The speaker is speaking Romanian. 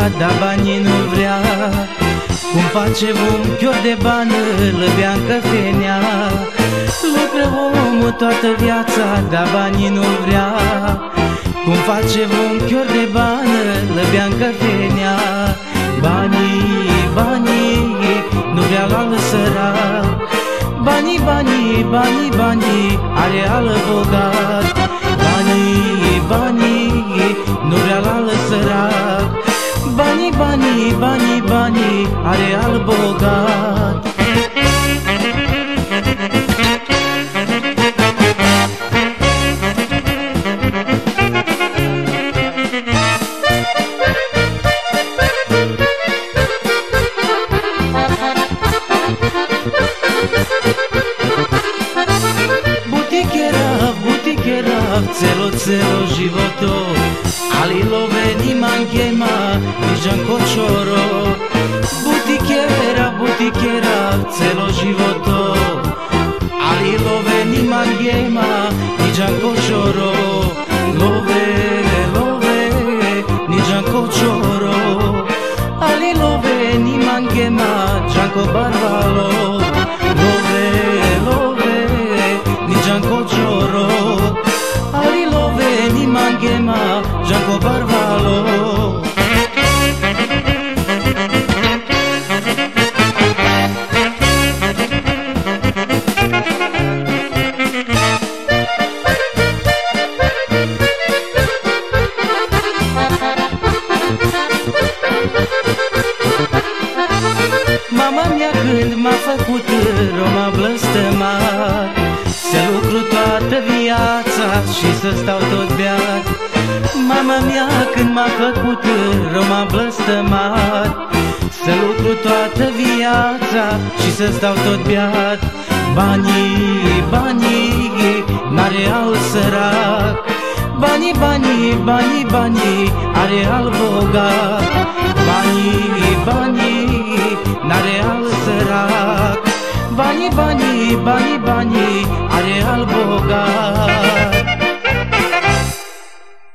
dar banii nu vrea. Cum face un chior de bani, îl bea în căfenea. Lucră omul toată viața, dar banii nu vrea. Cum face un chior de bani, îl bea în căfenea. Banii, banii, nu vrea la sărac. Banii, banii, banii, banii, are al bogat. Banii, banii, nu vrea la sărac. Banii, banii, banii, banii, are al bogat. Celo, celo životo, ali love nima gema, nižan kočoro. Butikera, celo životo, ali love nima gema, nižan kočoro. Love, nižan kočoro, ali love nima gema, džanko barvalo. Love, nižan kočoro, ali love ni mangema, džanko barvalo. Mama mea când m-a făcut rău m-a blăstămat. Să lucru toată viața și să stau tot beat. Mama mea când m-a făcut rău m-a blăstămat. Să lucru toată viața și să stau tot beat. Banii, banii, n-are al sărac. Banii, banii, banii, banii, are al bogat. Banii, banii, n-are al sărac. Banii, banii, banii, banii,